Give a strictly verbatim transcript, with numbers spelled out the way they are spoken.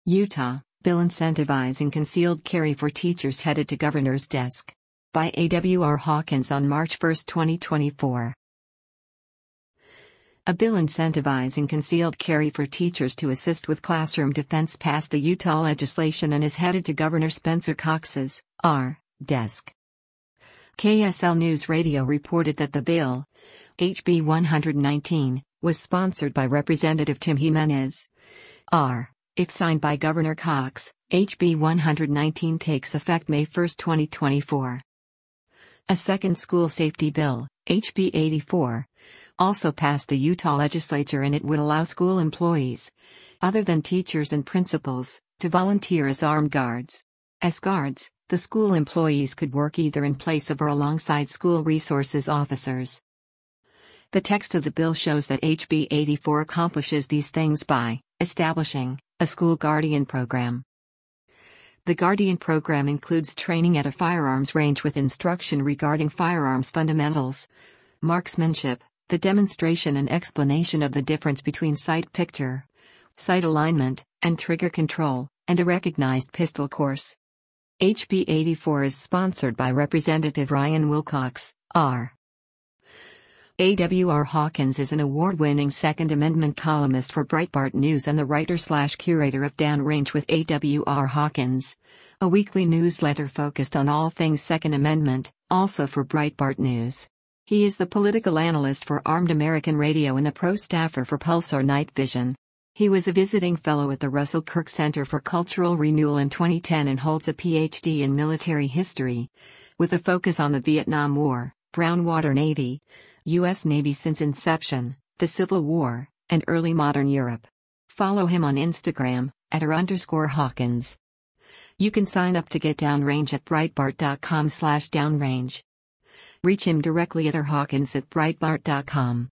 Utah, bill incentivizing concealed carry for teachers headed to governor's desk. By A W R Hawkins on March first, twenty twenty-four. A bill incentivizing concealed carry for teachers to assist with classroom defense passed the Utah legislation and is headed to Governor Spencer Cox's R. desk. K S L News Radio reported that the bill, H B one nineteen, was sponsored by Representative Tim Jimenez. R. If signed by Governor Cox, H B one nineteen takes effect May first, twenty twenty-four. A second school safety bill, H B eighty-four, also passed the Utah legislature, and it would allow school employees, other than teachers and principals, to volunteer as armed guards. As guards, the school employees could work either in place of or alongside school resources officers. The text of the bill shows that H B eighty-four accomplishes these things by establishing a school guardian program. The Guardian program includes training at a firearms range with instruction regarding firearms fundamentals, marksmanship, the demonstration and explanation of the difference between sight picture, sight alignment, and trigger control, and a recognized pistol course. H B eighty-four is sponsored by Representative Ryan Wilcox, R. A W R Hawkins is an award-winning Second Amendment columnist for Breitbart News and the writer-slash-curator of Downrange with A W R Hawkins, a weekly newsletter focused on all things Second Amendment, also for Breitbart News. He is the political analyst for Armed American Radio and a pro staffer for Pulsar Night Vision. He was a visiting fellow at the Russell Kirk Center for Cultural Renewal in twenty ten and holds a P H D in military history, with a focus on the Vietnam War, Brown Water Navy, U S Navy since inception, the Civil War, and early modern Europe. Follow him on Instagram, at r underscore Hawkins. You can sign up to get Downrange at breitbart.com slash downrange. Reach him directly at r hawkins at breitbart dot com.